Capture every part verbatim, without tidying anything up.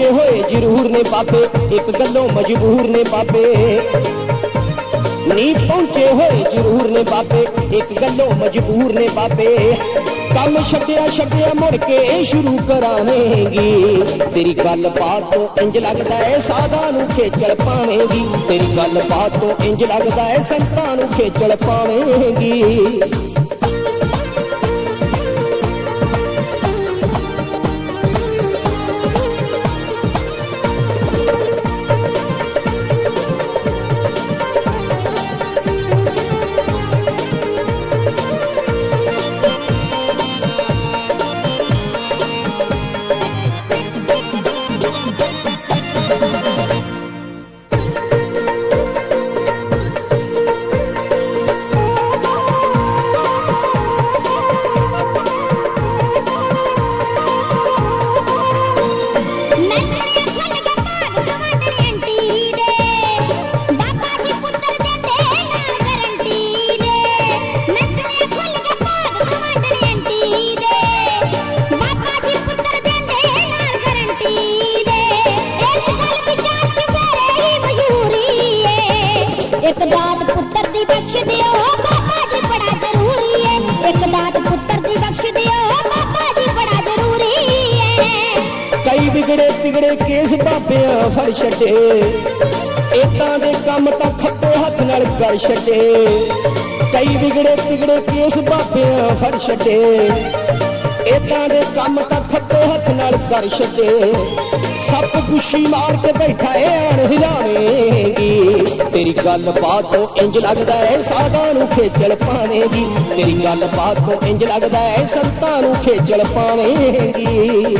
पहुंचे होए जरूर ने बाबे एक गल्लों मजबूर ने बाबे नी पहुंचे होए जरूर ने बाबे एक गल्लों मजबूर ने बाबे कम छड्डिया छड्डिया मुड़ के शुरू करावेंगी तेरी गल बात तो इंज लगदा है साधा नू खेचल पावेंगी तेरी गल बात तो इंज लगदा है संतां नू खेचल पावेंगी एक दात पुत्र दी बख्श दियो बाबा जी बड़ा जरूरी है एक दात पुत्र दी बख्श दियो बाबा जी बड़ा जरूरी है कई बिगड़े तिगड़े केस बाबियां फड़ छड्डे इदां दे काम तां खप्पे हत्थ नाल कर छड्डे कई बिगड़े तिगड़े केस बाबियां फड़ छड्डे इदां दे काम तां खप्पे हत्थ नाल कर छड्डे सप गुशी मार के बैठा है अण हिलावेंगी तेरी गल बात तो इंज लगदा है साधा नू खेचल पावेंगी तेरी गल बात तो इंज लगदा है संतां नू खेचल पावेंगी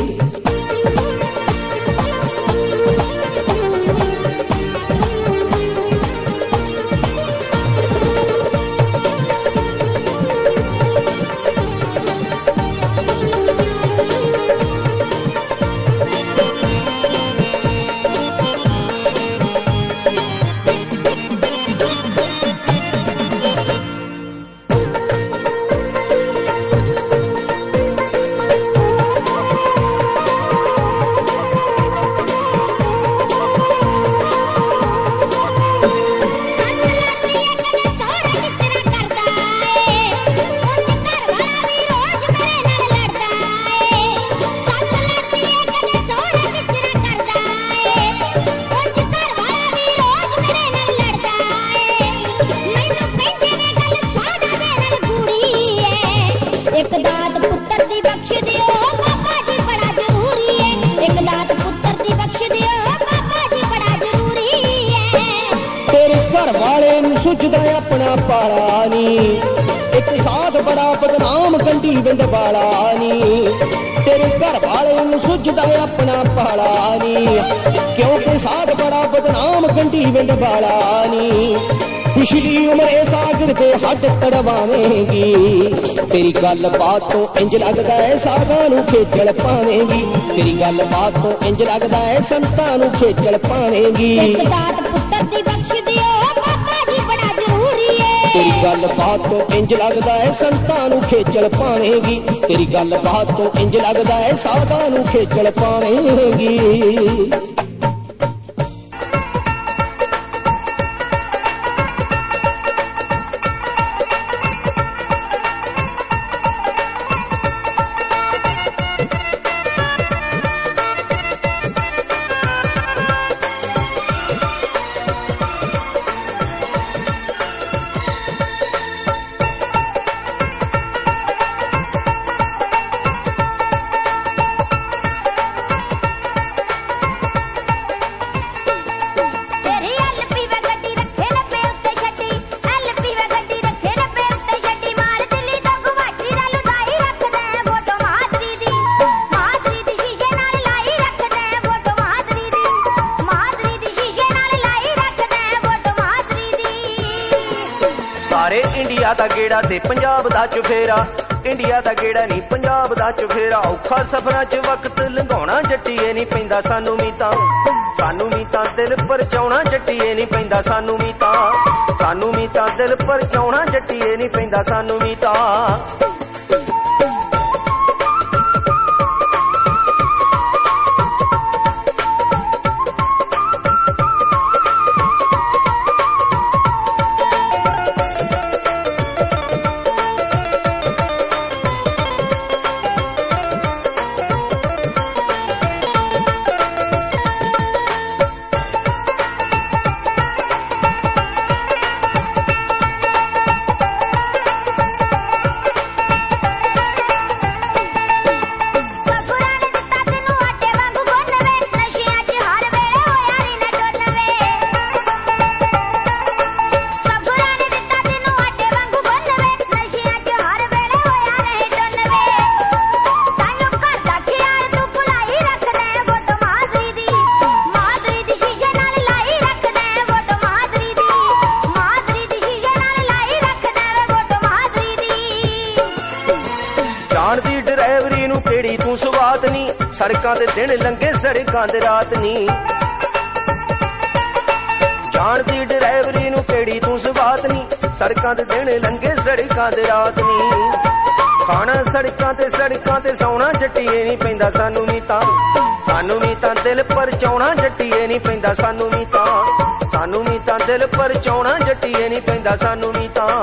एक दात पुत्र दी बख्श दियो बाबा जी बड़ा जरूरी है एक दात पुत्र दी बख्श दियो बाबा जी बड़ा जरूरी है तेरे घर वाले नू सुझदा अपना पाला नी एक साथ बड़ा बदनाम गंढी विंद वाला नी तेरे घर वाले नू सुझदा अपना पाला नी क्योंकि साथ बड़ा बदनाम गंढी विंद वाला नी पिछली उम्र सागर के हद तड़वावेंगी तेरी गल बात तो इंज लगदा है साधा नू खेचल पावेंगी तेरी गल बात तो इंज लगदा है संतां नू खेचल पावेंगी एक दात पुत्र दी बख्श दियो बाबा जी बड़ा जरूरी है तेरी गल बात तो इंज लगदा है संतां नू खेचल पावेंगी तेरी गल बात तो इंज लगदा है साधा नू खेचल पावेंगी सारे इंडिया दा गेड़ा ते पंजाब दा चुफेरा इंडिया दा गेड़ा नहीं पंजाब दा चुफेरा औखा सफरां च वक्त लंघाउणा जट्टीए नहीं पैंदा सानू मीतां सानू मीतां दिल परचाउणा जट्टीए नहीं पैंदा सानू मीतां सानू मीतां दिल परचाउणा जट्टीए नहीं पैंदा सानू मीतां ਨੀ ਸੜਕਾਂ ਤੇ ਦਿਨ ਲੰਘੇ ਸੜਕਾਂ ਤੇ ਰਾਤ ਨੀ ਜਾਣਦੀ ਡਰਾਈਵਰੀ ਨੂੰ ਕਿਹੜੀ ਤੂੰ ਸਵਾਤ ਨੀ ਸੜਕਾਂ ਤੇ ਦਿਨ ਲੰਘੇ ਸੜਕਾਂ ਤੇ ਰਾਤ ਨੀ ਖਾਣਾ ਸੜਕਾਂ ਤੇ ਸੜਕਾਂ ਤੇ ਸੌਣਾ ਜੱਟੀਏ ਨਹੀਂ ਪੈਂਦਾ ਸਾਨੂੰ ਵੀ ਤਾਂ ਸਾਨੂੰ ਵੀ ਤਾਂ ਦਿਲ ਪਰਚਾਉਣਾ ਜੱਟੀਏ ਨਹੀਂ ਪੈਂਦਾ ਸਾਨੂੰ ਵੀ ਤਾਂ ਸਾਨੂੰ ਵੀ ਤਾਂ ਦਿਲ ਪਰਚਾਉਣਾ ਜੱਟੀਏ ਨਹੀਂ ਪੈਂਦਾ ਸਾਨੂੰ ਵੀ ਤਾਂ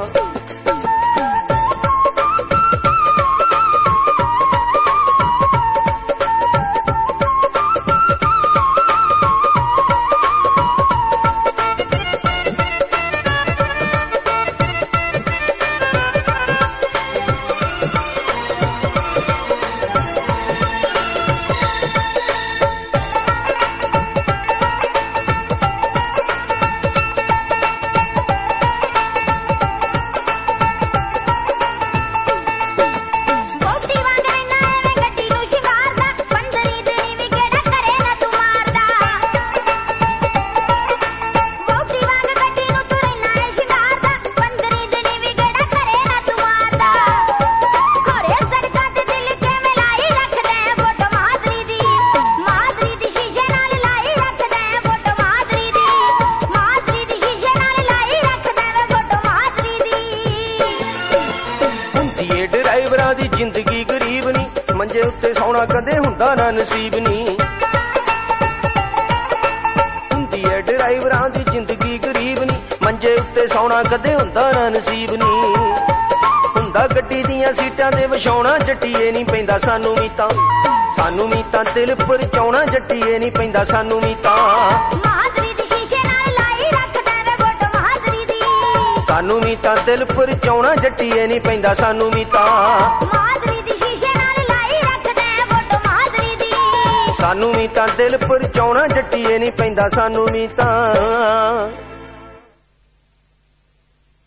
ਡਰਾਈਵਰਾਂ ਦੀ ਜ਼ਿੰਦਗੀ ਗਰੀਬ ਨੀ ਮੰਜੇ ਉੱਤੇ ਸੌਣਾ ਕਦੇ ਹੁੰਦਾ ਨਾ ਨਸੀਬ ਨੀ ਹੁੰਦੀ ਏ ਡਰਾਈਵਰਾਂ ਦੀ ਜ਼ਿੰਦਗੀ ਗਰੀਬ ਨੀ ਮੰਜੇ ਉੱਤੇ ਸੌਣਾ ਕਦੇ ਹੁੰਦਾ ਨਾ ਨਸੀਬ ਨੀ ਹੁੰਦਾ ਗੱਡੀ ਦੀਆਂ ਸੀਟਾਂ ਤੇ ਵਿਛਾਉਣਾ ਜੱਟੀਏ ਨਹੀਂ ਪੈਂਦਾ ਸਾਨੂੰ ਵੀ ਤਾਂ ਸਾਨੂੰ ਵੀ ਤਾਂ ਦਿਲ ਪਰਚਾਉਣਾ ਜੱਟੀਏ ਨਹੀਂ ਪੈਂਦਾ ਸਾਨੂੰ ਵੀ ਤਾਂ ਸਾਨੂੰ ਵੀ ਤਾਂ ਦਿਲ ਪਰਚਾਉਣਾ ਜੱਟੀਏ ਨਹੀਂ ਪੈਂਦਾ ਸਾਨੂੰ ਵੀ ਤਾਂ ਮਾਦਰੀ ਦੀ ਸ਼ੀਸ਼ੇ ਨਾਲ ਲਾਈ ਰੱਖਦਾ ਫੋਟੋ ਮਾਦਰੀ ਦੀ ਸਾਨੂੰ ਵੀ ਤਾਂ ਦਿਲ ਪਰਚਾਉਣਾ ਜੱਟੀਏ ਨਹੀਂ ਪੈਂਦਾ ਸਾਨੂੰ ਵੀ ਤਾਂ